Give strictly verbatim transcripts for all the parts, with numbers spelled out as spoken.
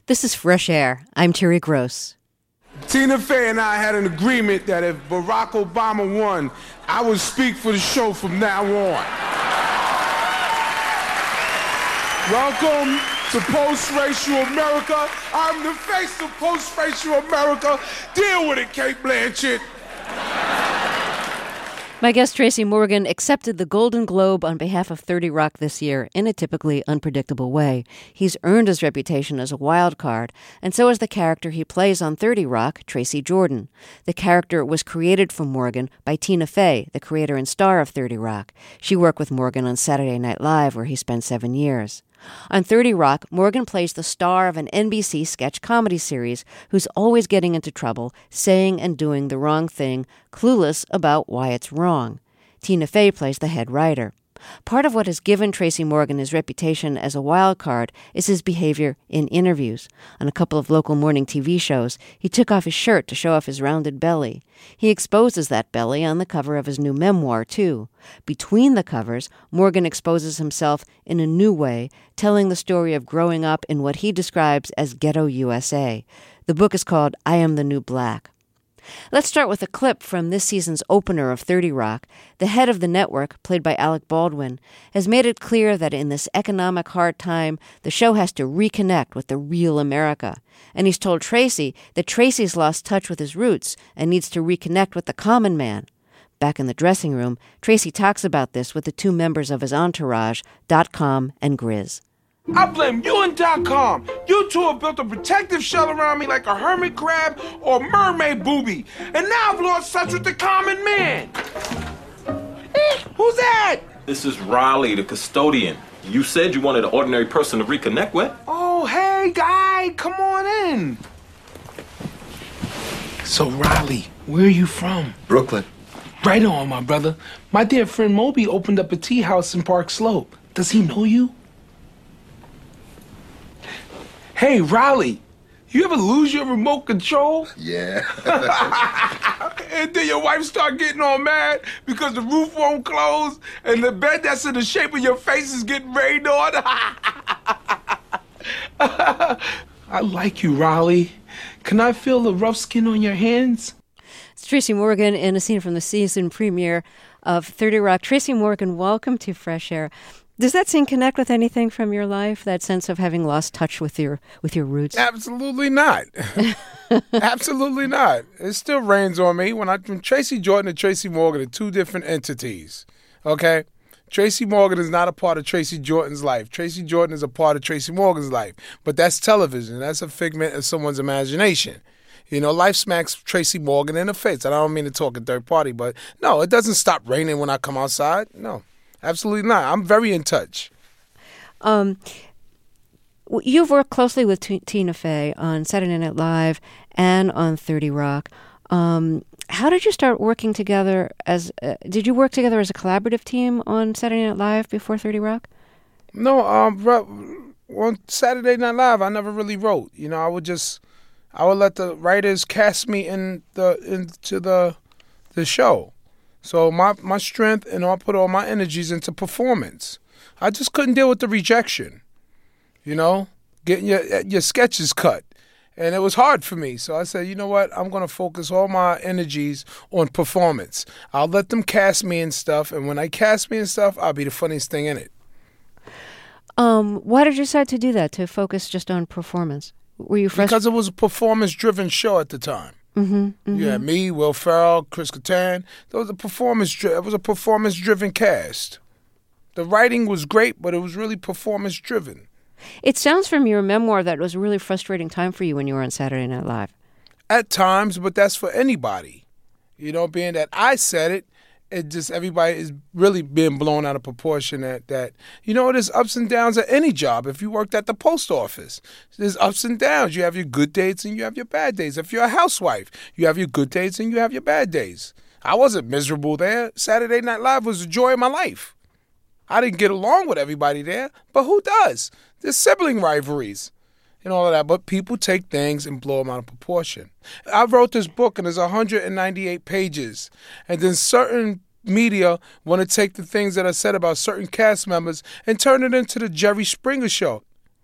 This is Fresh Air. I'm Terry Gross. Tina Fey and I had an agreement that if Barack Obama won, I would speak for the show from now on. Welcome to Post-Racial America. I'm the face of Post-Racial America. Deal with it, Kate Blanchett. My guest, Tracy Morgan, accepted the Golden Globe on behalf of thirty Rock this year in a typically unpredictable way. He's earned his reputation as a wild card, and so has the character he plays on thirty Rock, Tracy Jordan. The character was created for Morgan by Tina Fey, the creator and star of thirty Rock. She worked with Morgan on Saturday Night Live, where he spent seven years. On thirty Rock, Morgan plays the star of an N B C sketch comedy series who's always getting into trouble, saying and doing the wrong thing, clueless about why it's wrong. Tina Fey plays the head writer. Part of what has given Tracy Morgan his reputation as a wild card is his behavior in interviews. On a couple of local morning T V shows, he took off his shirt to show off his rounded belly. He exposes that belly on the cover of his new memoir, too. Between the covers, Morgan exposes himself in a new way, telling the story of growing up in what he describes as ghetto U S A. The book is called I Am the New Black. Let's start with a clip from this season's opener of thirty Rock. The head of the network, played by Alec Baldwin, has made it clear that in this economic hard time, the show has to reconnect with the real America. And he's told Tracy that Tracy's lost touch with his roots and needs to reconnect with the common man. Back in the dressing room, Tracy talks about this with the two members of his entourage, Dot Com and Grizz. I blame you and Dot Com. You two have built a protective shell around me like a hermit crab or mermaid booby. And now I've lost touch with the common man. Eh, who's that? This is Riley, the custodian. You said you wanted an ordinary person to reconnect with. Oh, hey, guy, come on in. So, Riley, where are you from? Brooklyn. Right on, my brother. My dear friend Moby opened up a tea house in Park Slope. Does he know you? Hey, Riley, you ever lose your remote control? Yeah. And then your wife start getting all mad because the roof won't close and the bed that's in the shape of your face is getting rained on? I like you, Riley. Can I feel the rough skin on your hands? It's Tracy Morgan in a scene from the season premiere of thirty Rock. Tracy Morgan, welcome to Fresh Air. Does that scene connect with anything from your life, that sense of having lost touch with your with your roots? Absolutely not. Absolutely not. It still rains on me. When I when Tracy Jordan and Tracy Morgan are two different entities, okay? Tracy Morgan is not a part of Tracy Jordan's life. Tracy Jordan is a part of Tracy Morgan's life. But that's television. That's a figment of someone's imagination. You know, life smacks Tracy Morgan in the face. And I don't mean to talk in third party, but no, it doesn't stop raining when I come outside. No. Absolutely not. I'm very in touch. Um, you've worked closely with T- Tina Fey on Saturday Night Live and on thirty Rock. Um, how did you start working together as? Uh, did you work together as a collaborative team on Saturday Night Live before thirty Rock? No, um, on Saturday Night Live, I never really wrote. You know, I would just, I would let the writers cast me in the into the the show. So my, my strength, and I put all my energies into performance. I just couldn't deal with the rejection, you know, getting your your sketches cut. And it was hard for me. So I said, you know what, I'm going to focus all my energies on performance. I'll let them cast me and stuff, and when they cast me and stuff, I'll be the funniest thing in it. Um, why did you decide to do that, to focus just on performance? Were you frustrated? Because it was a performance-driven show at the time. Mm-hmm, mm-hmm. Yeah, me, Will Ferrell, Chris Kattan. That was a performance. It was a performance-driven cast. The writing was great, but it was really performance-driven. It sounds from your memoir that it was a really frustrating time for you when you were on Saturday Night Live. At times, but that's for anybody. You know, being that I said it, it just everybody is really being blown out of proportion. That that you know, there's ups and downs at any job. If you worked at the post office, there's ups and downs. You have your good days and you have your bad days. If you're a housewife, you have your good days and you have your bad days. I wasn't miserable there. Saturday Night Live was the joy of my life. I didn't get along with everybody there, but who does? There's sibling rivalries and all of that, but people take things and blow them out of proportion. I wrote this book, and there's one hundred ninety-eight pages, and then certain media want to take the things that I said about certain cast members and turn it into the Jerry Springer show.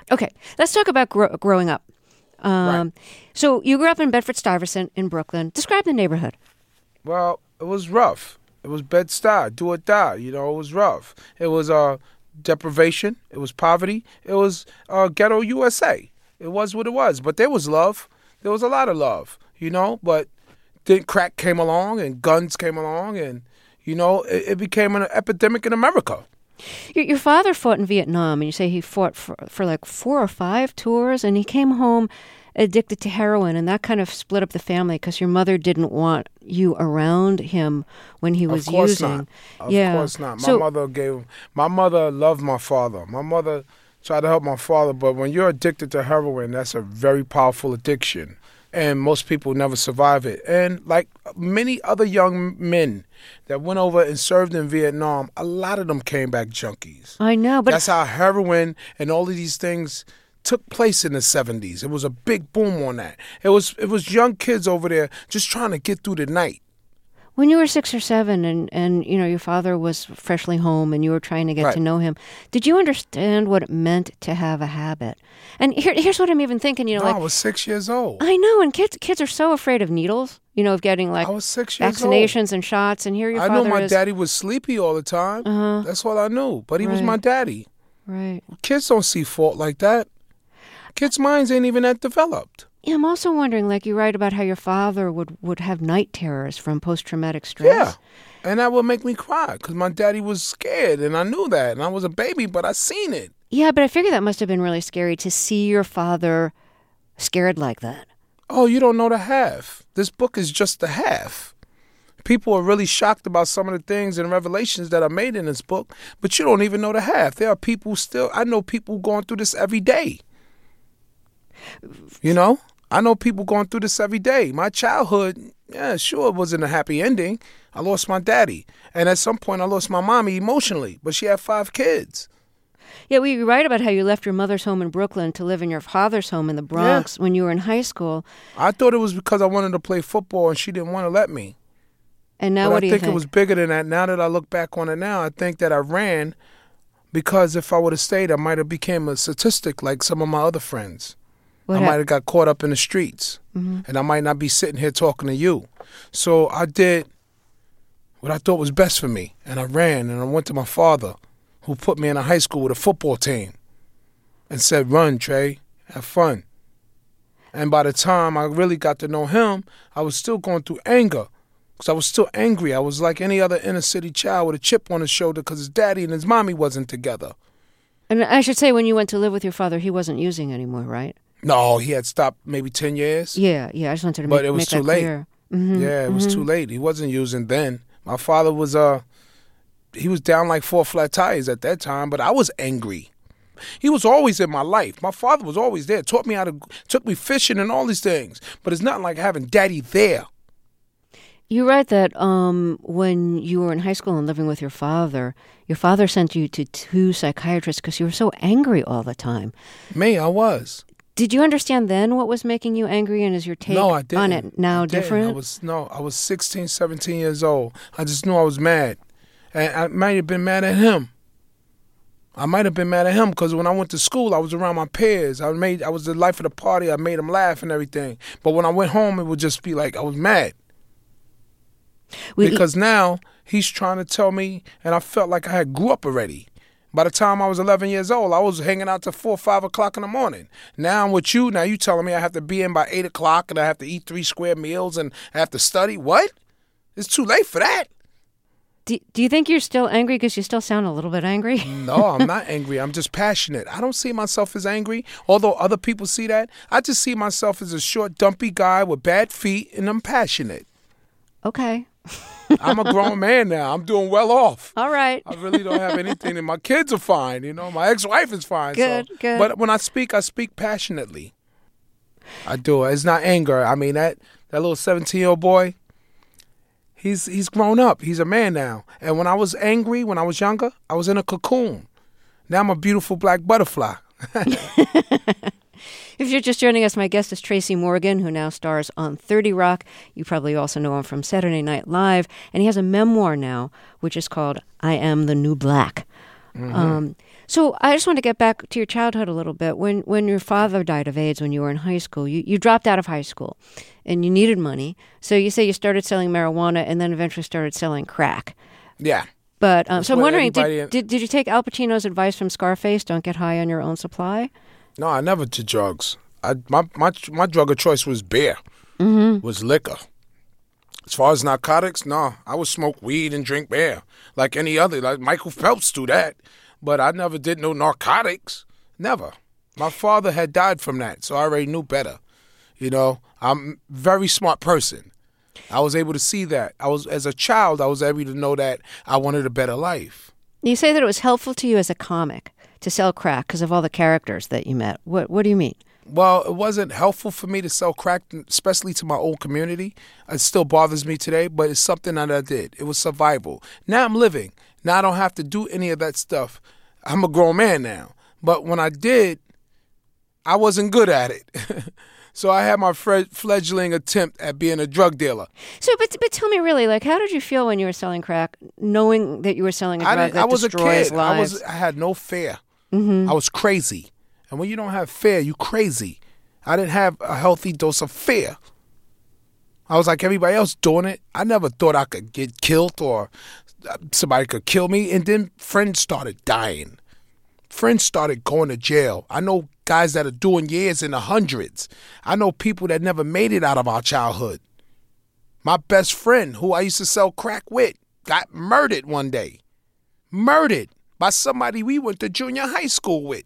Okay, let's talk about gro- growing up. Um, Right. So you grew up in Bedford-Stuyvesant in Brooklyn. Describe the neighborhood. Well, it was rough. It was Bed-Stuy, do or die. You know, it was rough. It was uh, deprivation. It was poverty. It was uh, ghetto U S A. It was what it was. But there was love. There was a lot of love, you know. But then crack came along and guns came along and, you know, it, it became an epidemic in America. Your, your father fought in Vietnam, and you say he fought for, for like four or five tours, and he came home addicted to heroin, and that kind of split up the family because your mother didn't want you around him when he was Of course using. not. Of yeah. course not. My So- mother gave. My mother loved my father. My mother tried to help my father, but when you're addicted to heroin, that's a very powerful addiction, and most people never survive it. And like many other young men that went over and served in Vietnam, a lot of them came back junkies. I know, but That's how heroin and all of these things took place in the seventies. It was a big boom on that. It was it was young kids over there just trying to get through the night. when you were six or seven, and, and you know your father was freshly home, and you were trying to get Right. to know him, did you understand what it meant to have a habit? And here, here's what I'm even thinking. You know, No, like I was six years old. I know, and kids kids are so afraid of needles. You know, of getting like I was six years old. vaccinations and shots. And here your I father knew my is daddy was sleepy all the time. Uh-huh. That's all I knew. But he was Right. my daddy. right. Kids don't see fault like that. Kids' minds ain't even that developed. Yeah, I'm also wondering, like you write about how your father would, would have night terrors from post-traumatic stress. Yeah. And that would make me cry because my daddy was scared and I knew that. And I was a baby, but I seen it. Yeah, but I figure that must have been really scary to see your father scared like that. Oh, you don't know the half. This book is just the half. People are really shocked about some of the things and revelations that are made in this book, but you don't even know the half. There are people still, I know people going through this every day. You know? I know people going through this every day. My childhood, yeah, sure, it wasn't a happy ending. I lost my daddy. And at some point, I lost my mommy emotionally, but she had five kids. Yeah, we write about how you left your mother's home in Brooklyn to live in your father's home in the Bronx when you were in high school. I thought it was because I wanted to play football and she didn't want to let me. And now but what I do you think think? it was bigger than that. Now that I look back on it now, I think that I ran because if I would have stayed, I might have became a statistic like some of my other friends. What I hap- might have got caught up in the streets, Mm-hmm. and I might not be sitting here talking to you. So I did what I thought was best for me, and I ran, and I went to my father, who put me in a high school with a football team, and said, "Run, Trey, have fun." And by the time I really got to know him, I was still going through anger, because I was still angry. I was like any other inner city child with a chip on his shoulder because his daddy and his mommy wasn't together. And I should say, when you went to live with your father, he wasn't using anymore, right? No, he had stopped maybe ten years. Yeah, yeah. I just wanted to But make, it was make too that late. clear. Mm-hmm. Yeah, it was too late. He wasn't using then. My father was uh he was down like four flat tires at that time, but I was angry. He was always in my life. My father was always there, taught me how to took me fishing and all these things. But it's not like having daddy there. You write that um, when you were in high school and living with your father, your father sent you to two psychiatrists because you were so angry all the time. Me, I was. Did you understand then what was making you angry, and is your take No, I didn't. on it now I didn't. different? I was no, I was sixteen, seventeen years old. I just knew I was mad. And I might have been mad at him. I might have been mad at him because when I went to school, I was around my peers. I made, I was the life of the party. I made them laugh and everything. But when I went home, it would just be like I was mad. We- Because now he's trying to tell me, and I felt like I had grew up already. By the time I was eleven years old, I was hanging out till four or five o'clock in the morning. Now I'm with you. Now you telling me I have to be in by eight o'clock and I have to eat three square meals and I have to study. What? It's too late for that. do, do you think you're still angry because you still sound a little bit angry? No, I'm not angry. I'm just passionate. I don't see myself as angry, although other people see that. I just see myself as a short, dumpy guy with bad feet, and I'm passionate. Okay. I'm a grown man now. I'm doing well off. All right. I really don't have anything, and my kids are fine. You know, my ex-wife is fine. Good, so. good. But when I speak, I speak passionately. I do. It's not anger. I mean, that that little seventeen-year-old boy, he's he's grown up. He's a man now. And when I was angry, when I was younger, I was in a cocoon. Now I'm a beautiful black butterfly. If you're just joining us, my guest is Tracy Morgan, who now stars on thirty Rock. You probably also know him from Saturday Night Live. And he has a memoir now, which is called I Am the New Black. Mm-hmm. Um, So I just want to get back to your childhood a little bit. When when your father died of AIDS when you were in high school, you, you dropped out of high school and you needed money. So you say you started selling marijuana and then eventually started selling crack. Yeah. But um, so I'm what wondering, did, everybody- did did you take Al Pacino's advice from Scarface? Don't get high on your own supply. No, I never did drugs. I my my my drug of choice was beer, Mm-hmm. was liquor. As far as narcotics, no, I would smoke weed and drink beer like any other. Like Michael Phelps do that, but I never did no narcotics. Never. My father had died from that, so I already knew better. You know, I'm a very smart person. I was able to see that. I was as a child, I was able to know that I wanted a better life. You say that it was helpful to you as a comic to sell crack because of all the characters that you met. What What do you mean? Well, it wasn't helpful for me to sell crack, especially to my old community. It still bothers me today, but it's something that I did. It was survival. Now I'm living. Now I don't have to do any of that stuff. I'm a grown man now. But when I did, I wasn't good at it. So I had my fre- fledgling attempt at being a drug dealer. So, but but tell me really, like, how did you feel when you were selling crack, knowing that you were selling a I, drug didn't, that I was a destroys kid. lives? I was. I had no fear. Mm-hmm. I was crazy. And when you don't have fear, you crazy. I didn't have a healthy dose of fear. I was like everybody else doing it. I never thought I could get killed or somebody could kill me. And then friends started dying. Friends started going to jail. I know guys that are doing years in the hundreds. I know people that never made it out of our childhood. My best friend, who I used to sell crack with, got murdered one day. Murdered by somebody we went to junior high school with.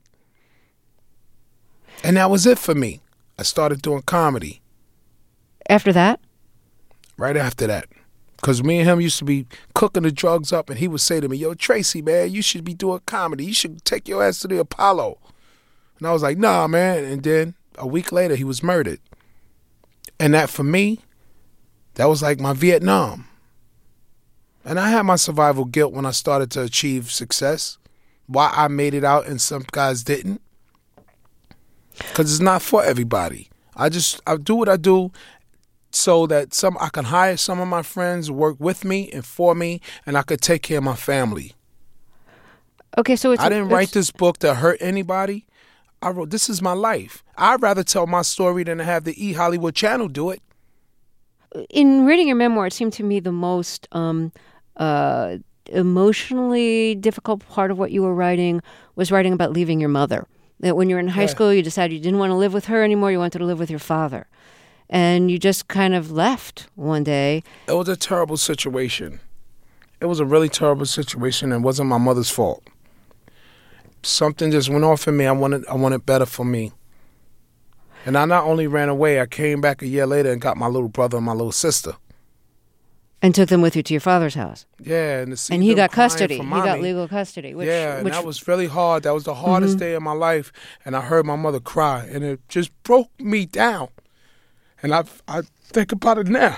And that was it for me. I started doing comedy After that? right after that. Because me and him used to be cooking the drugs up, and he would say to me, yo, Tracy, man, you should be doing comedy. You should take your ass to the Apollo. And I was like, nah, man. And then a week later, he was murdered. And that, for me, that was like my Vietnam. And I had my survival guilt when I started to achieve success. Why I made it out and some guys didn't. Because it's not for everybody. I just, I do what I do so that some I can hire some of my friends, work with me and for me, and I could take care of my family. Okay, so it's I didn't it's, write this book to hurt anybody. I wrote, this is my life. I'd rather tell my story than to have the E! Hollywood Channel do it. In reading your memoir, it seemed to me the most um, uh, emotionally difficult part of what you were writing was writing about leaving your mother. That when you were in high Yeah. school, you decided you didn't want to live with her anymore. You wanted to live with your father. And you just kind of left one day. It was a terrible situation. It was a really terrible situation, and it wasn't my mother's fault. Something just went off in me. I wanted, I wanted better for me. And I not only ran away, I came back a year later and got my little brother and my little sister. And took them with you to your father's house. Yeah, and to see And he them got crying custody. for He mommy, got legal custody. Which, yeah, and which, that was really hard. That was the hardest day of my life. And I heard my mother cry, and it just broke me down. And I, I think about it now.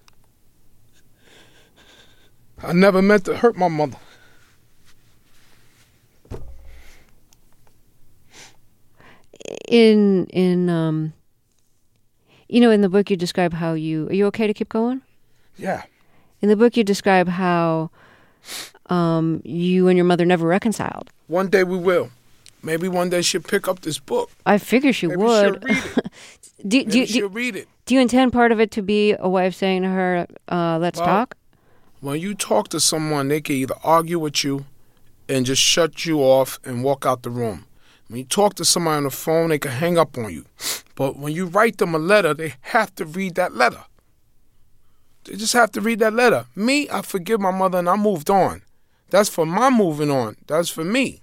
I never meant to hurt my mother. in in um, you know, in the book you describe how you. Are you okay to keep going? Yeah. In the book you describe how um, you and your mother never reconciled. One day we will. Maybe one day she'll pick up this book. I figure she Maybe would. she'll read it. do, Maybe do, do, she'll read it. do you intend part of it to be a way of saying to her, uh, let's Well, talk? When you talk to someone, they can either argue with you and just shut you off and walk out the room. When you talk to somebody on the phone, they can hang up on you. But when you write them a letter, they have to read that letter. They just have to read that letter. Me, I forgive my mother and I moved on. That's for my moving on. That's for me.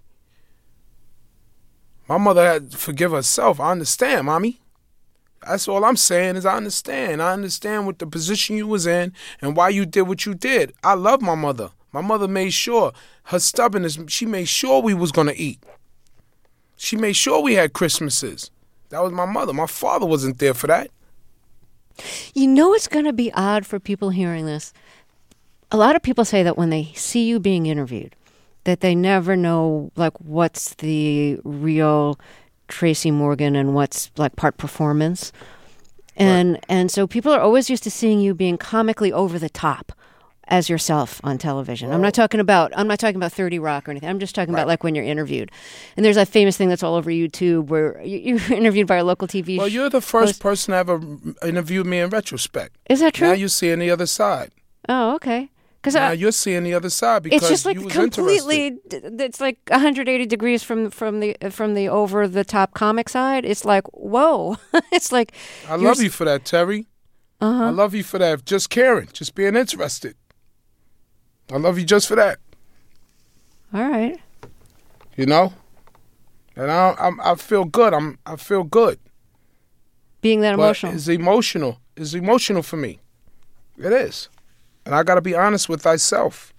My mother had to forgive herself. I understand, Mommy. That's all I'm saying is I understand. I understand what the position you was in and why you did what you did. I love my mother. My mother made sure, her stubbornness, she made sure we was going to eat. She made sure we had Christmases. That was my mother. My father wasn't there for that. You know it's going to be odd for people hearing this. A lot of people say that when they see you being interviewed, that they never know, like, what's the real Tracy Morgan and what's, like, part performance. And right. and so people are always used to seeing you being comically over the top as yourself on television? Well, I'm not talking about I'm not talking about thirty Rock or anything. I'm just talking right. about like when you're interviewed. And there's that famous thing that's all over YouTube where you, you're interviewed by a local T V. Well, you're the first host. person to ever interview me in retrospect. Is that true? Now you're seeing the other side. Oh, okay. Now I, you're seeing the other side because it's just like you was completely. interested. It's like one hundred eighty degrees from from the from the over the top comic side. It's like whoa. It's like I love you for that, Terry. Uh-huh. I love you for that. Just caring, just being interested. I love you just for that. All right. You know, and I I'm, I feel good. I'm I feel good. Being that but emotional. It's emotional. It's emotional for me. It is. And I got to be honest with thyself.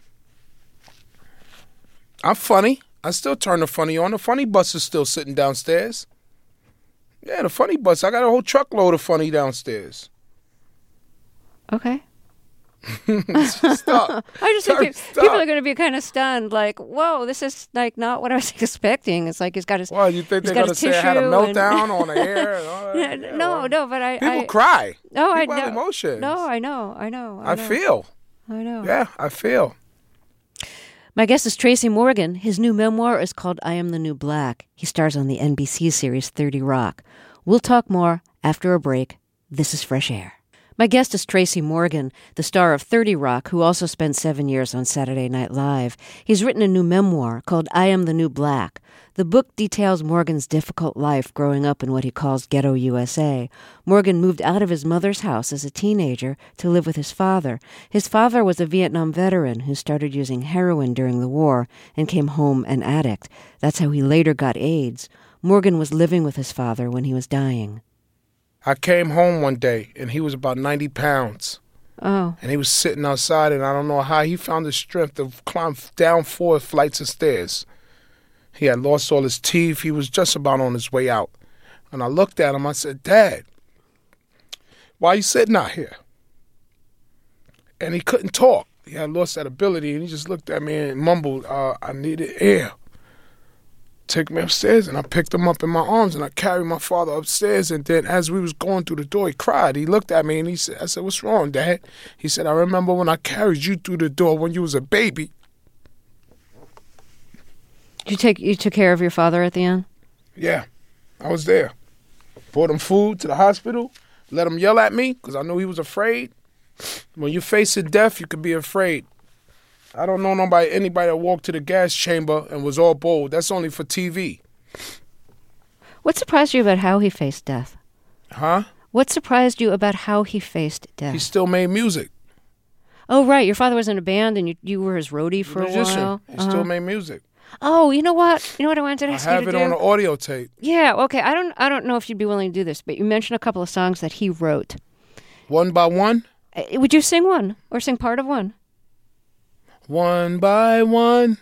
I'm funny. I still turn the funny on. The funny bus is still sitting downstairs. Yeah, the funny bus. I got a whole truckload of funny downstairs. Okay. Stop. I just think people, people are going to be kind of stunned, like, "Whoa, this is like not what I was expecting." It's like he's got his. Well, you think they're going to say I had a meltdown on the air? And all that? Yeah, no, well, no, but I people I, cry. No, people I have know. emotions. No, I know, I know. I, I know. feel. I know. Yeah, I feel. My guest is Tracy Morgan. His new memoir is called I Am the New Black. He stars on the N B C series thirty Rock. We'll talk more after a break. This is Fresh Air. My guest is Tracy Morgan, the star of thirty Rock, who also spent seven years on Saturday Night Live. He's written a new memoir called I Am the New Black. The book details Morgan's difficult life growing up in what he calls Ghetto U S A. Morgan moved out of his mother's house as a teenager to live with his father. His father was a Vietnam veteran who started using heroin during the war and came home an addict. That's how he later got AIDS. Morgan was living with his father when he was dying. I came home one day, and he was about ninety pounds. Oh. And he was sitting outside, and I don't know how he found the strength to climb down four flights of stairs. He had lost all his teeth. He was just about on his way out. And I looked at him. I said, "Dad, why are you sitting out here?" And he couldn't talk. He had lost that ability, and he just looked at me and mumbled, uh, "I needed air." Take me upstairs, and I picked him up in my arms, and I carried my father upstairs. And then as we was going through the door, he cried. He looked at me, and he said, I said, "What's wrong, Dad?" He said, "I remember when I carried you through the door when you was a baby." You take you took care of your father at the end? Yeah, I was there. Brought him food to the hospital, let him yell at me, because I knew he was afraid. When you're facing death, you can be afraid. I don't know nobody, anybody that walked to the gas chamber and was all bold. That's only for T V. What surprised you about how he faced death? Huh? What surprised you about how he faced death? He still made music. Oh, right. Your father was in a band and you, you were his roadie for Musician. a while. He uh-huh. still made music. Oh, you know what? You know what I wanted to ask I have you it to do? on an audio tape. Yeah, okay. I don't I don't know if you'd be willing to do this, but you mentioned a couple of songs that he wrote. One by one? Uh, would you sing one or sing part of one? One by one,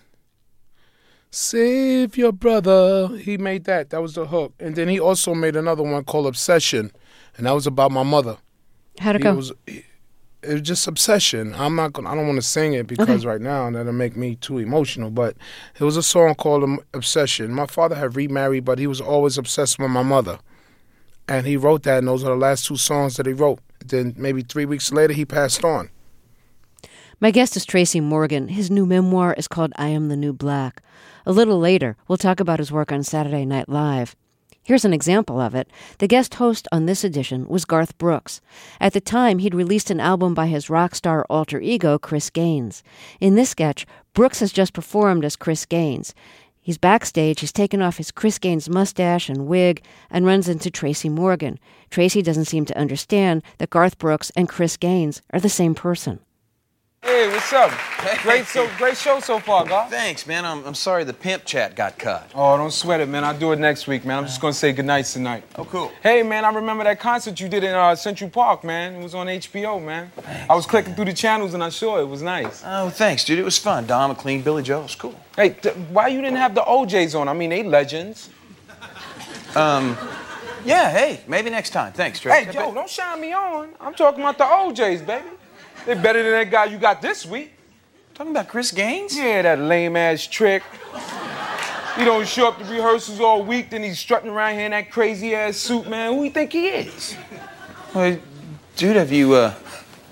save your brother. He made that. That was the hook. And then he also made another one called Obsession, and that was about my mother. How'd it He go? was, it was just obsession. I'm not gonna. I don't want to sing it because Okay. right now that'll make me too emotional. But it was a song called um, Obsession. My father had remarried, but he was always obsessed with my mother, and he wrote that. And those are the last two songs that he wrote. Then maybe three weeks later, he passed on. My guest is Tracy Morgan. His new memoir is called I Am the New Black. A little later, we'll talk about his work on Saturday Night Live. Here's an example of it. The guest host on this edition was Garth Brooks. At the time, he'd released an album by his rock star alter ego, Chris Gaines. In this sketch, Brooks has just performed as Chris Gaines. He's backstage, he's taken off his Chris Gaines mustache and wig and runs into Tracy Morgan. Tracy doesn't seem to understand that Garth Brooks and Chris Gaines are the same person. Hey, what's up? Great, so great show so far, Garth. Thanks, man. I'm, I'm sorry the pimp chat got cut. Oh, don't sweat it, man. I'll do it next week, man. I'm just gonna say goodnight tonight. Oh, cool. Hey, man, I remember that concert you did in uh, Central Park, man. It was on H B O, man. Thanks, I was clicking through the channels and I saw it. It was nice. Oh, thanks, dude. It was fun. Don McLean, Billy Joel. It was cool. Hey, th- why you didn't have the O Js on? I mean, they legends. Um, yeah, hey, maybe next time. Thanks, Trey. Hey, Joe, don't shine me on. I'm talking about the O Js, baby. They're better than that guy you got this week. Talking about Chris Gaines? Yeah, that lame-ass trick. He don't show up to rehearsals all week, then he's strutting around here in that crazy-ass suit, man. Who you think he is? Well, dude, have you, uh,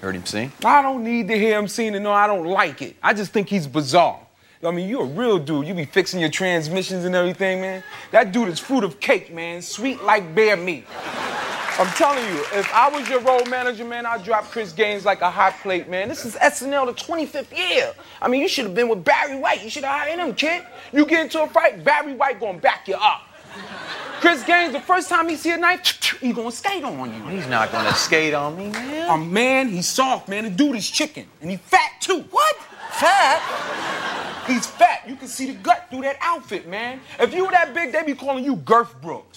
Heard him sing? I don't need to hear him sing to know I don't like it. I just think he's bizarre. I mean, you a real dude. You be fixing your transmissions and everything, man. That dude is fruit of cake, man. Sweet like bear meat. I'm telling you, if I was your road manager, man, I'd drop Chris Gaines like a hot plate, man. This is S N L the twenty-fifth year. I mean, you should have been with Barry White. You should have hired him, kid. You get into a fight, Barry White gonna back you up. Chris Gaines, the first time he see a knife, he gonna skate on you. He's not gonna skate on me, man. A man, he's soft, man. The dude is chicken, and he fat too. What? Fat? He's fat. You can see the gut through that outfit, man. If you were that big, they'd be calling you Girth Brooks.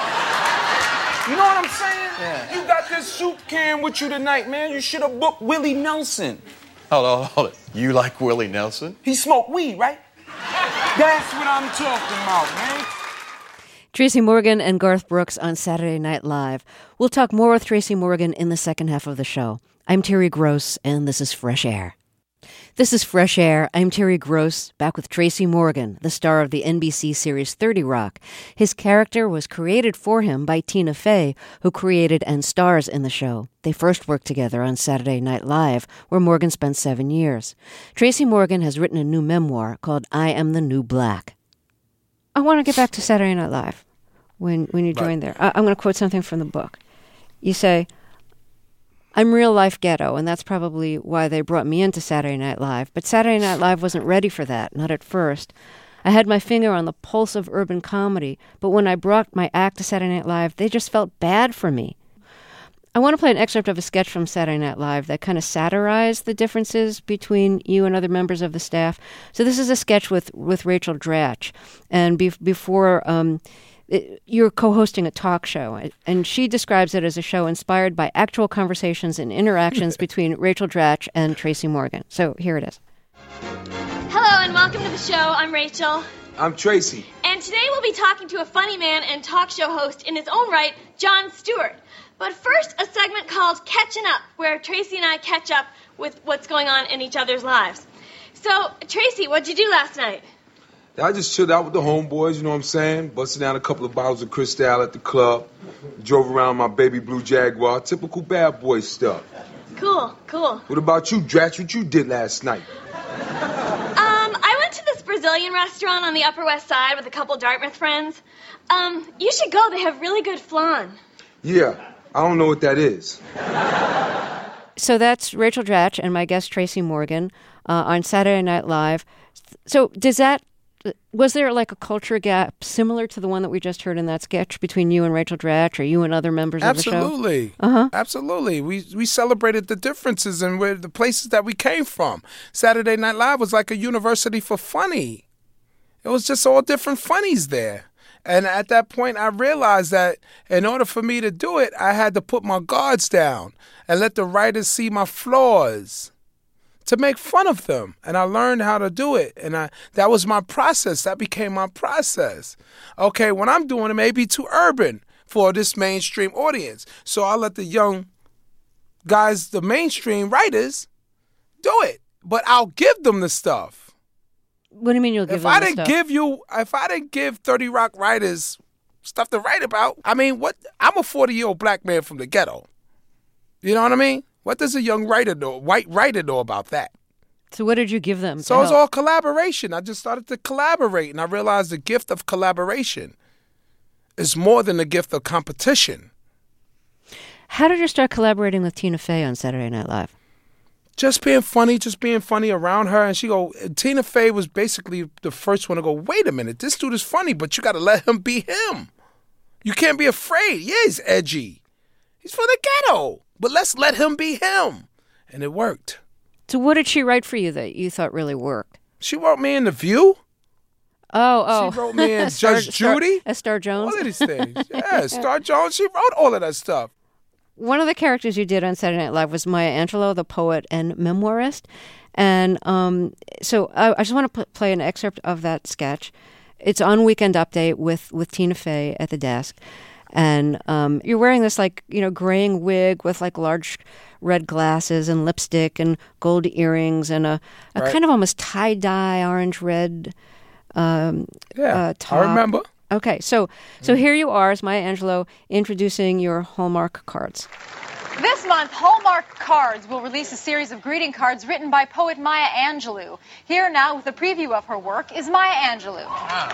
You know what I'm saying? Yeah. You got this soup can with you tonight, man. You should have booked Willie Nelson. Hold on, hold it. You like Willie Nelson? He smoked weed, right? That's what I'm talking about, man. Tracy Morgan and Garth Brooks on Saturday Night Live. We'll talk more with Tracy Morgan in the second half of the show. I'm Terry Gross, and this is Fresh Air. This is Fresh Air. I'm Terry Gross, back with Tracy Morgan, the star of the N B C series thirty Rock. His character was created for him by Tina Fey, who created and stars in the show. They first worked together on Saturday Night Live, where Morgan spent seven years. Tracy Morgan has written a new memoir called I Am the New Black. I want to get back to Saturday Night Live when, when you joined there. I, I'm going to quote something from the book. You say, I'm real life ghetto, and that's probably why they brought me into Saturday Night Live. But Saturday Night Live wasn't ready for that, not at first. I had my finger on the pulse of urban comedy, but when I brought my act to Saturday Night Live, they just felt bad for me. I want to play an excerpt of a sketch from Saturday Night Live that kind of satirized the differences between you and other members of the staff. So this is a sketch with, with Rachel Dratch, and be, before... Um, It, you're co-hosting a talk show, and she describes it as a show inspired by actual conversations and interactions between Rachel Dratch and Tracy Morgan. So here it is. Hello, and welcome to the show. I'm Rachel. I'm Tracy. And today we'll be talking to a funny man and talk show host in his own right, Jon Stewart. But first, a segment called Catching Up, where Tracy and I catch up with what's going on in each other's lives. So, Tracy, what'd you do last night? I just chilled out with the homeboys, you know what I'm saying? Busted down a couple of bottles of Cristal at the club. Drove around my baby blue Jaguar. Typical bad boy stuff. Cool, cool. What about you, Dratch? What you did last night? Um, I went to this Brazilian restaurant on the Upper West Side with a couple Dartmouth friends. Um, you should go. They have really good flan. Yeah, I don't know what that is. So that's Rachel Dratch and my guest Tracy Morgan uh, on Saturday Night Live. So does that... Was there like a culture gap similar to the one that we just heard in that sketch between you and Rachel Dratch, or you and other members Absolutely. of the show? Absolutely. Uh-huh. Absolutely. We we celebrated the differences and where the places that we came from. Saturday Night Live was like a university for funny. It was just all different funnies there. And at that point, I realized that in order for me to do it, I had to put my guards down and let the writers see my flaws, to make fun of them. And I learned how to do it. And I that was my process. That became my process. Okay, when I'm doing it, it may be too urban for this mainstream audience. So I'll let the young guys, the mainstream writers, do it. But I'll give them the stuff. What do you mean you'll give if them I the didn't stuff? give you, if I didn't give thirty Rock writers stuff to write about, I mean, what? I'm a forty-year-old black man from the ghetto. You know what I mean? What does a young writer know, white writer know about that? So what did you give them? So it's all collaboration. I just started to collaborate, and I realized the gift of collaboration is more than the gift of competition. How did you start collaborating with Tina Fey on Saturday Night Live? Just being funny, just being funny around her. And she go, Tina Fey was basically the first one to go, wait a minute, this dude is funny, but you got to let him be him. You can't be afraid. Yeah, he's edgy. He's from the ghetto. But let's let him be him. And it worked. So what did she write for you that you thought really worked? She wrote me in The View. Oh, oh. She wrote me in Star, Judge Star, Judy. As Star Jones? All of these things. Yeah, Star Jones. She wrote all of that stuff. One of the characters you did on Saturday Night Live was Maya Angelou, the poet and memoirist. And um, so I, I just want to p- play an excerpt of that sketch. It's on Weekend Update with, with Tina Fey at the desk. And um, you're wearing this, like, you know, graying wig with, like, large red glasses and lipstick and gold earrings and a, a Right. kind of almost tie-dye orange-red um, Yeah, uh, top. I remember. Okay, so so here you are as Maya Angelou introducing your Hallmark cards. This month, Hallmark Cards will release a series of greeting cards written by poet Maya Angelou. Here now with a preview of her work is Maya Angelou. Ah.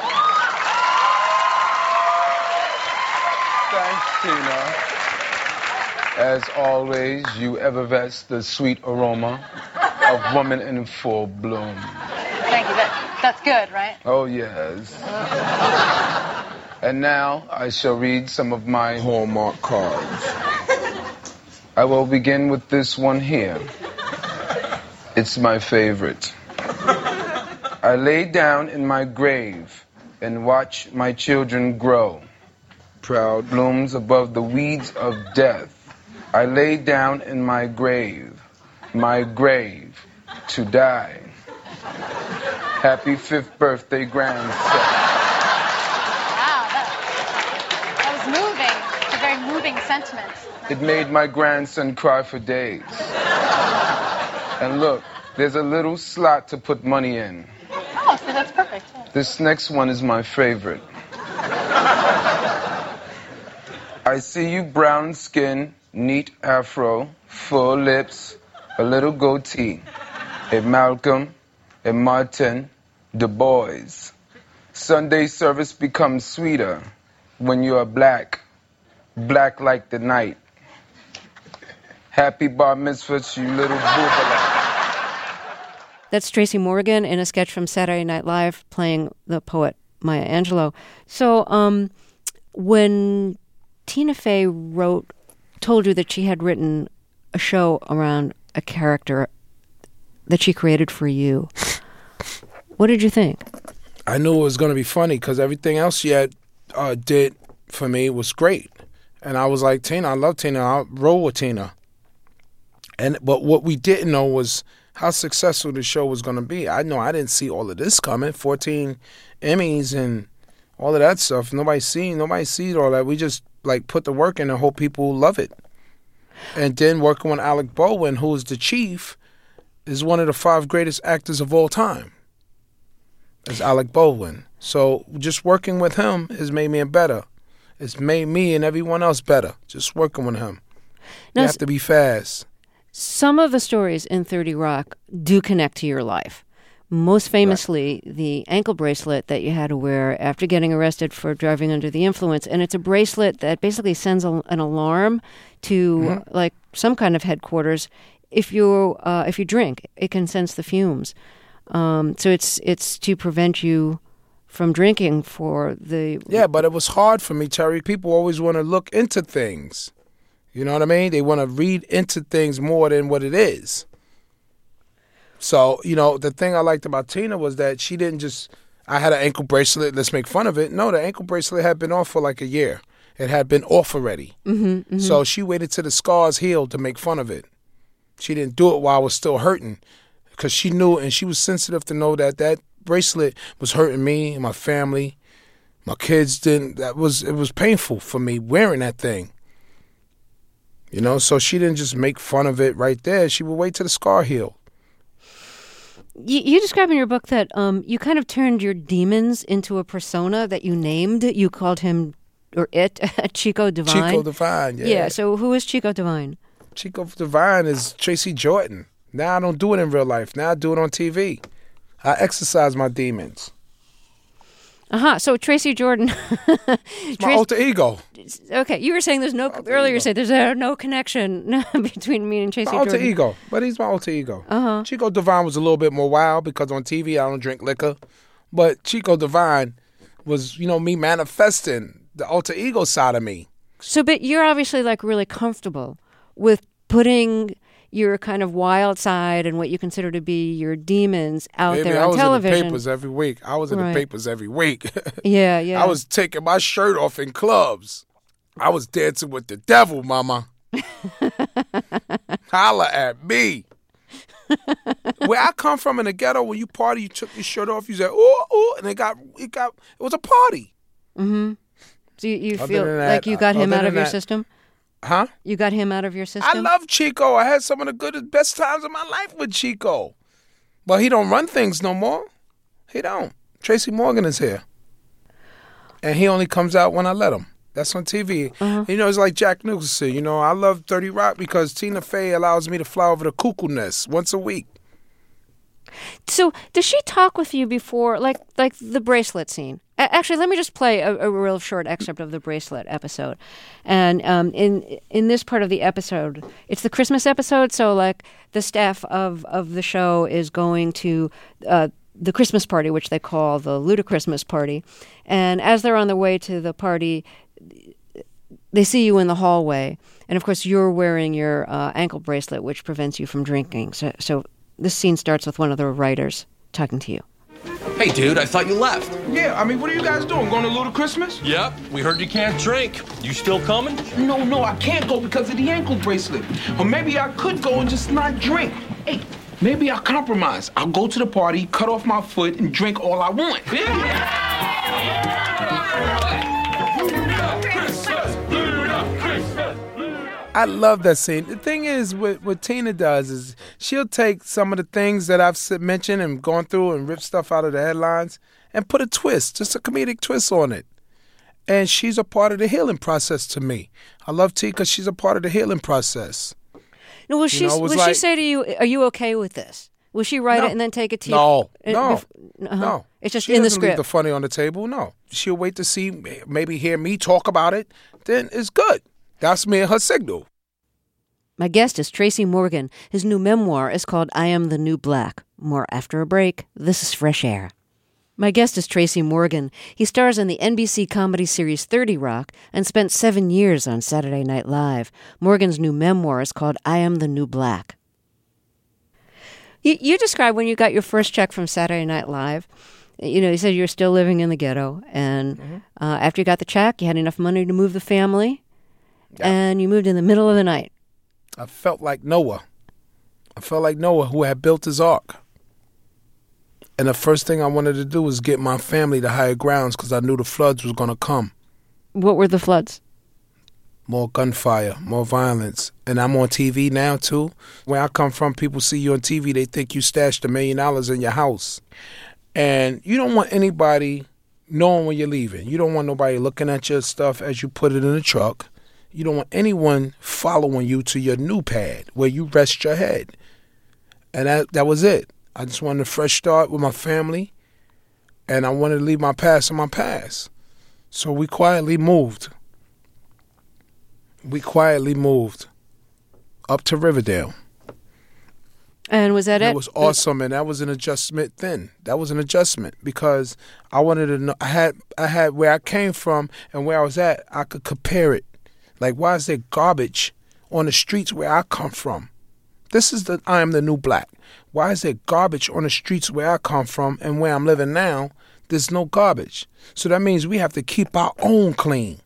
Thanks, Tina. As always, you effervesce the sweet aroma of woman in full bloom. Thank you. That, that's good, right? Oh, yes. And now I shall read some of my Hallmark cards. I will begin with this one here. It's my favorite. I lay down in my grave and watch my children grow. Proud blooms above the weeds of death. I lay down in my grave, my grave, to die. Happy fifth birthday, grandson. Wow, that, that was moving. It's a very moving sentiment. It made my grandson cry for days. And look, there's a little slot to put money in. Oh, so that's perfect. Yeah. This next one is my favorite. I see you brown skin, neat afro, full lips, a little goatee. A Malcolm, a Martin, Du Bois. Sunday service becomes sweeter when you are black, black like the night. Happy bar mitzvah, you little boobala. That's Tracy Morgan in a sketch from Saturday Night Live playing the poet Maya Angelou. So um, when Tina Fey wrote, told you that she had written a show around a character that she created for you, what did you think? I knew it was going to be funny because everything else she had uh, did for me was great. And I was like, Tina, I love Tina. I'll roll with Tina. And but what we didn't know was how successful the show was going to be. I know I didn't see all of this coming. fourteen Emmys and all of that stuff. Nobody seen, nobody sees all that. We just like put the work in and hope people love it. And then working with Alec Baldwin, who is the chief, is one of the five greatest actors of all time. Is Alec Baldwin. So just working with him has made me better. It's made me and everyone else better. Just working with him. Now, you have to be fast. Some of the stories in thirty Rock do connect to your life. Most famously, right. The ankle bracelet that you had to wear after getting arrested for driving under the influence. And it's a bracelet that basically sends a, an alarm to mm-hmm. like some kind of headquarters. If you uh, if you drink, it can sense the fumes. Um, so it's it's to prevent you from drinking for the... Yeah, but it was hard for me, Terry. People always want to look into things. You know what I mean? They want to read into things more than what it is. So, you know, the thing I liked about Tina was that she didn't just, I had an ankle bracelet, let's make fun of it. No, the ankle bracelet had been off for like a year. It had been off already. Mm-hmm, mm-hmm. So she waited till the scars healed to make fun of it. She didn't do it while I was still hurting because she knew, and she was sensitive to know that that bracelet was hurting me and my family. My kids didn't, that was, it was painful for me wearing that thing. You know, so she didn't just make fun of it right there. She would wait till the scar healed. You, you describe in your book that um, you kind of turned your demons into a persona that you named. You called him, or it, Chico Divine. Chico Divine, yeah. Yeah, so who is Chico Divine? Chico Divine is Tracy Jordan. Now I don't do it in real life. Now I do it on T V. I exercise my demons. Uh-huh. So Tracy Jordan. It's my alter ego. Okay. You were saying there's no, alter earlier ego. You said there's uh, no connection between me and Tracy my alter Jordan. ego. But he's my alter ego. Uh-huh. Chico Divine was a little bit more wild because on T V I don't drink liquor. But Chico Divine was, you know, me manifesting the alter ego side of me. So, but you're obviously like really comfortable with putting your kind of wild side and what you consider to be your demons out Baby, there on on television. I was in the papers every week. I was in right. the papers every week. Yeah, yeah. I was taking my shirt off in clubs. I was dancing with the devil, mama. Holla at me. Where I come from in the ghetto, when you party, you took your shirt off, you said, ooh, ooh, and it got, it got, it was a party. Mm-hmm. So you, you feel that, like you got him out of your that, system? Huh? You got him out of your system? I love Chico. I had some of the good, best times of my life with Chico. But he don't run things no more. He don't. Tracy Morgan is here. And he only comes out when I let him. That's on T V. Uh-huh. You know, it's like Jack Nicholson. You know, I love thirty Rock because Tina Fey allows me to fly over the cuckoo nest once a week. So, does she talk with you before, like like the bracelet scene? A- Actually, let me just play a, a real short excerpt of the bracelet episode. And um, in in this part of the episode, it's the Christmas episode, so like the staff of, of the show is going to uh, the Christmas party, which they call the Ludachristmas party. And as they're on the way to the party, they see you in the hallway. And of course, you're wearing your uh, ankle bracelet, which prevents you from drinking. So, so this scene starts with one of the writers talking to you. Hey, dude, I thought you left. Yeah, I mean, what are you guys doing? Going to Little Christmas? Yep, we heard you can't drink. You still coming? No, no, I can't go because of the ankle bracelet. Or maybe I could go and just not drink. Hey, maybe I'll compromise. I'll go to the party, cut off my foot, and drink all I want. I love that scene. The thing is, what, what Tina does is she'll take some of the things that I've s- mentioned and gone through and ripped stuff out of the headlines and put a twist, just a comedic twist on it. And she's a part of the healing process to me. I love T because she's a part of the healing process. Now, will she know, it was will she like- say to you, "Are you okay with this"? Will she write No. it and then take it to you? No, Uh, no, bef- uh-huh. no. It's just she in the doesn't leave script. the funny on the table. No, she'll wait to see, maybe hear me talk about it. Then it's good. That's me and her signal. My guest is Tracy Morgan. His new memoir is called I Am the New Black. More after a break. This is Fresh Air. My guest is Tracy Morgan. He stars in the N B C comedy series thirty Rock and spent seven years on Saturday Night Live. Morgan's new memoir is called I Am the New Black. You, you described when you got your first check from Saturday Night Live. You know, you said you were still living in the ghetto. And Mm-hmm. uh, after you got the check, you had enough money to move the family. And you moved in the middle of the night. I felt like Noah. I felt like Noah who had built his ark. And the first thing I wanted to do was get my family to higher grounds because I knew the floods was going to come. What were the floods? More gunfire, more violence. And I'm on T V now, too. Where I come from, people see you on T V, they think you stashed a million dollars in your house. And you don't want anybody knowing when you're leaving. You don't want nobody looking at your stuff as you put it in the truck. You don't want anyone following you to your new pad where you rest your head. And that that was it. I just wanted a fresh start with my family, and I wanted to leave my past in my past. So we quietly moved. We quietly moved up to Riverdale. And was that it? It was awesome, and that was an adjustment then. That was an adjustment because I wanted to know. I had I had where I came from and where I was at. I could compare it. Like, why is there garbage on the streets where I come from? This is the I Am the New Black. Why is there garbage on the streets where I come from and where I'm living now? There's no garbage. So that means we have to keep our own clean.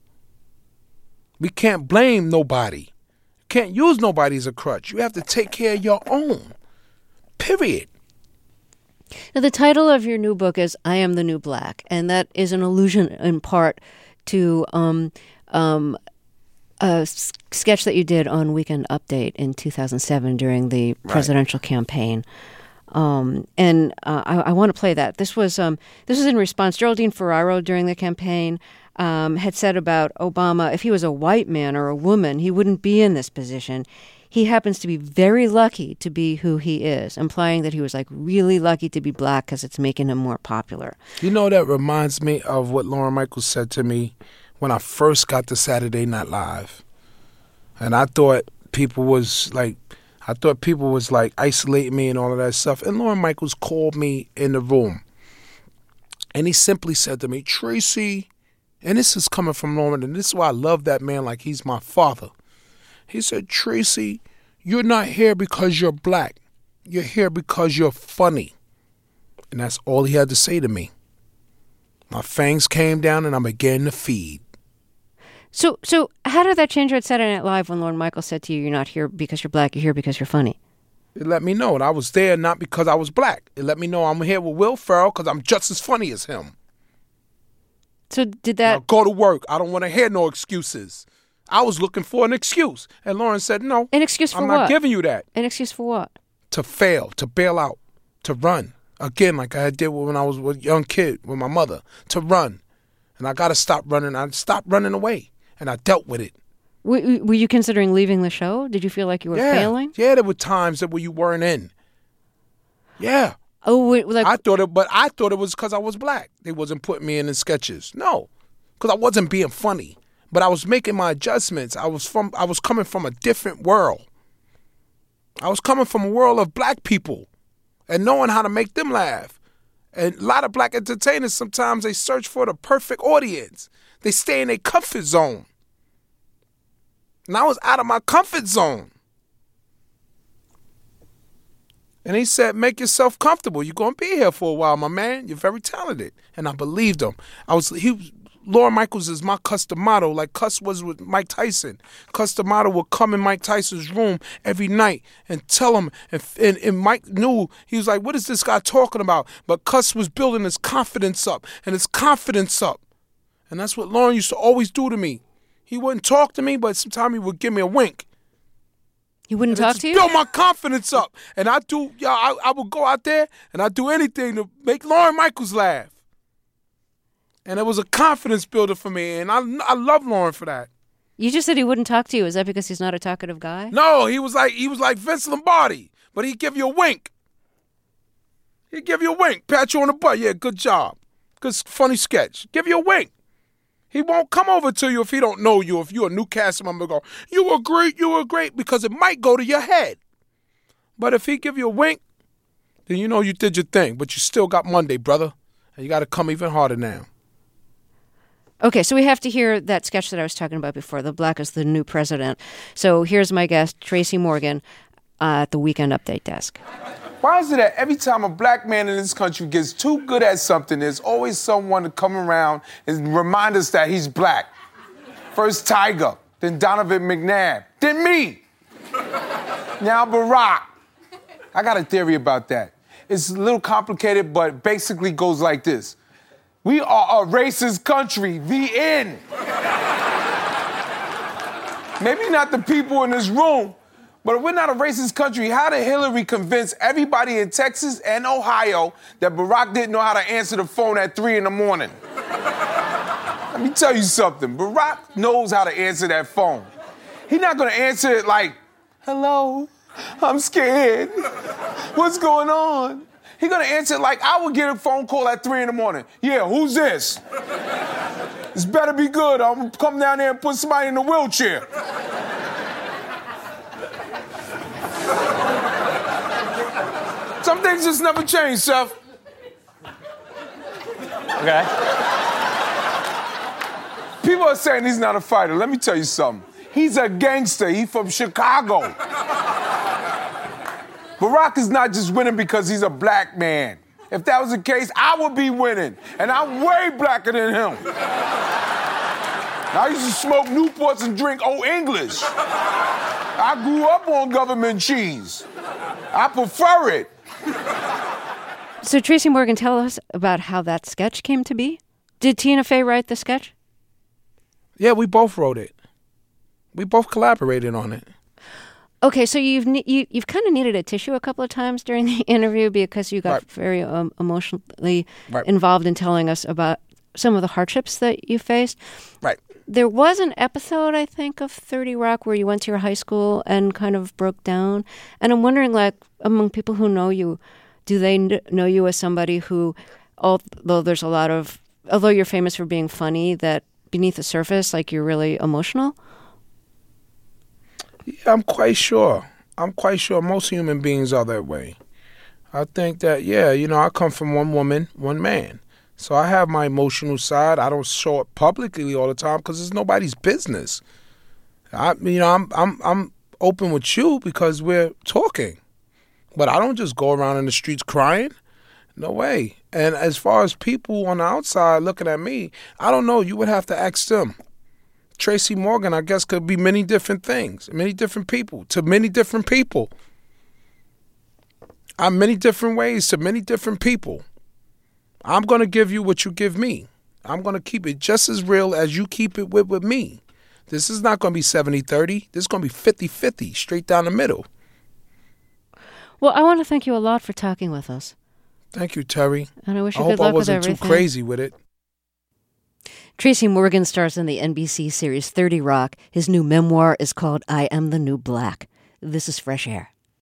We can't blame nobody. Can't use nobody as a crutch. You have to take care of your own. Period. Now, the title of your new book is I Am the New Black, and that is an allusion in part to um, um, a s- sketch that you did on Weekend Update in two thousand seven during the presidential campaign. Um, and uh, I, I want to play that. This was um, this was in response. Geraldine Ferraro during the campaign um, had said about Obama, if he was a white man or a woman, he wouldn't be in this position. He happens to be very lucky to be who he is, implying that he was like really lucky to be black because it's making him more popular. You know, that reminds me of what Lauren Michaels said to me when I first got to Saturday Night Live. And I thought people was like, I thought people was like isolating me and all of that stuff. And Lauren Michaels called me in the room. And he simply said to me, Tracy, and this is coming from Lauren, and this is why I love that man like he's my father. He said, Tracy, you're not here because you're black. You're here because you're funny. And that's all he had to say to me. My fangs came down and I began to feed. So, so how did that change at Saturday Night Live when Lauren Michaels said to you, you're not here because you're black, you're here because you're funny? It let me know that I was there not because I was black. It let me know I'm here with Will Ferrell because I'm just as funny as him. So did that... Now go to work. I don't want to hear no excuses. I was looking for an excuse. And Lauren said, no. An excuse for I'm what? not giving you that. An excuse for what? To fail, to bail out, to run. Again, like I did when I was a young kid with my mother. To run. And I got to stop running. I stopped running away. and I dealt with it. W- were you considering leaving the show? Did you feel like you were yeah. failing? Yeah, there were times that where you weren't in. Yeah. Oh, wait, like I thought it, but I thought it was because I was black. They wasn't putting me in the sketches. No, because I wasn't being funny, but I was making my adjustments. I was from, I was coming from a different world. I was coming from a world of black people, and knowing how to make them laugh. And a lot of black entertainers, sometimes they search for the perfect audience. They stay in their comfort zone. And I was out of my comfort zone. And he said, make yourself comfortable. You're going to be here for a while, my man. You're very talented. And I believed him. I was, he was, Lorne Michaels is my Customato, like Cuss was with Mike Tyson. Customato would come in Mike Tyson's room every night and tell him, and, and, and Mike knew, he was like, what is this guy talking about? But Cuss was building his confidence up, and his confidence up. And that's what Lorne used to always do to me. He wouldn't talk to me, but sometimes he would give me a wink. He wouldn't and talk to you? Build my confidence up. And I do, yeah, I, I would go out there and I'd do anything to make Lorne Michaels laugh. And it was a confidence builder for me, and I I love Lorne for that. You just said he wouldn't talk to you. Is that because he's not a talkative guy? No, he was like he was like Vince Lombardi, but he'd give you a wink. He'd give you a wink, pat you on the butt. Yeah, good job. Good, funny sketch. Give you a wink. He won't come over to you if he don't know you. If you're a new cast member, go, you were great, you were great, because it might go to your head. But if he give you a wink, then you know you did your thing. But you still got Monday, brother. And you got to come even harder now. Okay, so we have to hear that sketch that I was talking about before, The Black is the New President. So here's my guest, Tracy Morgan, uh, at the Weekend Update desk. Why is it that every time a black man in this country gets too good at something, there's always someone to come around and remind us that he's black? First Tiger, then Donovan McNabb, then me. Now Barack. I got a theory about that. It's a little complicated, but basically goes like this. We are a racist country, the end. Maybe not the people in this room, but if we're not a racist country, how did Hillary convince everybody in Texas and Ohio that Barack didn't know how to answer the phone at three in the morning? Let me tell you something. Barack knows how to answer that phone. He's not gonna answer it like, hello, I'm scared. What's going on? He's gonna answer it like I would get a phone call at three in the morning. Yeah, who's this? This better be good. I'm gonna come down there and put somebody in a wheelchair. Some things just never change, Seth. Okay. People are saying he's not a fighter. Let me tell you something. He's a gangster. He's from Chicago. Barack is not just winning because he's a black man. If that was the case, I would be winning. And I'm way blacker than him. I used to smoke Newports and drink Old English. I grew up on government cheese. I prefer it. So Tracy Morgan, tell us about how that sketch came to be. Did Tina Fey write the sketch? Yeah, we both wrote it. We both collaborated on it. Okay, so you've ne- you, you've kind of needed a tissue a couple of times during the interview because you got Right. very um, emotionally Right. involved in telling us about some of the hardships that you faced. Right. There was an episode, I think, of thirty Rock where you went to your high school and kind of broke down. And I'm wondering, like, among people who know you, do they kn- know you as somebody who, although there's a lot of, although you're famous for being funny, that beneath the surface, like, you're really emotional? Yeah, I'm quite sure. I'm quite sure most human beings are that way. I think that, yeah, you know, I come from one woman, one man. So I have my emotional side. I don't show it publicly all the time because it's nobody's business. I, you know, I'm I'm I'm open with you because we're talking, but I don't just go around in the streets crying. No way. And as far as people on the outside looking at me, I don't know. You would have to ask them. Tracy Morgan, I guess, could be many different things, many different people, to many different people. I'm many different ways to many different people. I'm going to give you what you give me. I'm going to keep it just as real as you keep it with, with me. This is not going to be seventy thirty. This is going to be fifty fifty, straight down the middle. Well, I want to thank you a lot for talking with us. Thank you, Terry. And I wish you I good hope luck I wasn't with too everything. crazy with it. Tracy Morgan stars in the N B C series thirty Rock. His new memoir is called I Am the New Black. This is Fresh Air.